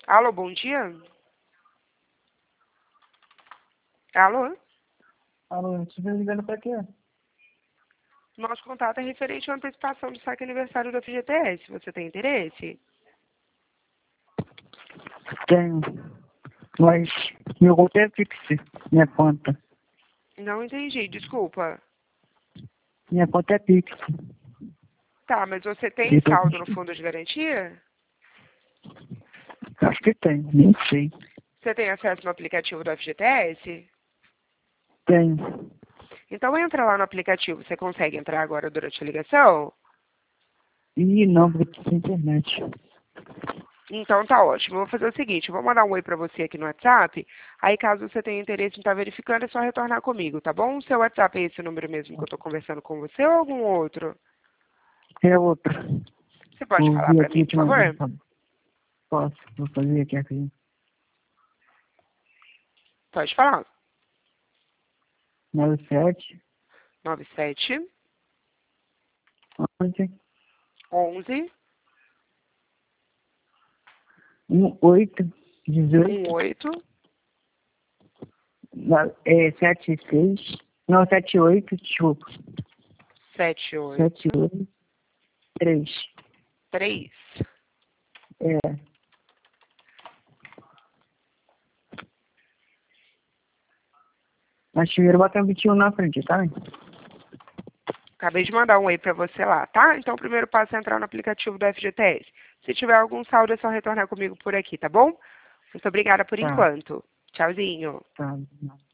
Alô, bom dia? Alô? Alô, você tá ligando pra quê? Nosso contato é referente à antecipação do saque aniversário da FGTS. Você tem interesse? Tenho. Mas meu conta é fixe, minha conta. Não entendi, desculpa. Minha conta é fixe. Tá, mas você tem Depois, saldo no fundo de garantia? acho que tem, nem sei. Você tem acesso no aplicativo do FGTS? Tenho. Então entra lá no aplicativo. Você consegue entrar agora durante a ligação? Ih, não, porque tem internet. Então tá ótimo. Eu vou fazer o seguinte, eu vou mandar um oi pra você aqui no WhatsApp. Aí caso você tenha interesse em estar verificando, é só retornar comigo, tá bom? O seu WhatsApp é esse número mesmo que eu tô conversando com você ou algum outro? É outra. Você pode Vou falar ver pra aqui mim, por última vez, favor? tá bom? Posso, vou fazer aqui. Pode falar. 97, 97 11, 11 18, 18, 18 76, não, 78, desculpa. 78 78, 3. 3. É. Mas primeiro bota um 21 na frente, tá? Acabei de mandar um oi pra você lá, tá? Então o primeiro passo é entrar no aplicativo do FGTS. Se tiver algum saldo, é só retornar comigo por aqui, tá bom? Muito obrigada por Tá, enquanto. Tchauzinho. tá.